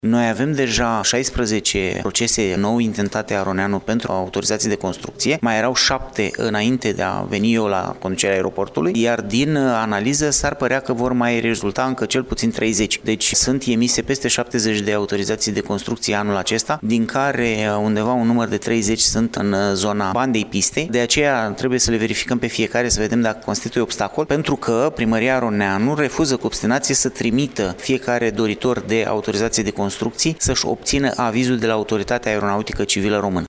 Noi avem deja 16 procese nou intentate Aroneanu pentru autorizații de construcție, mai erau 7 înainte de a veni eu la conducerea aeroportului, iar din analiză s-ar părea că vor mai rezulta încă cel puțin 30. Deci sunt emise peste 70 de autorizații de construcție anul acesta, din care undeva un număr de 30 sunt în zona bandei pistei. De aceea trebuie să le verificăm pe fiecare să vedem dacă constituie obstacol, pentru că Primăria Aroneanu refuză cu obstinație să trimită fiecare doritor de autorizație de construcții să-și obțină avizul de la Autoritatea Aeronautică Civilă Română.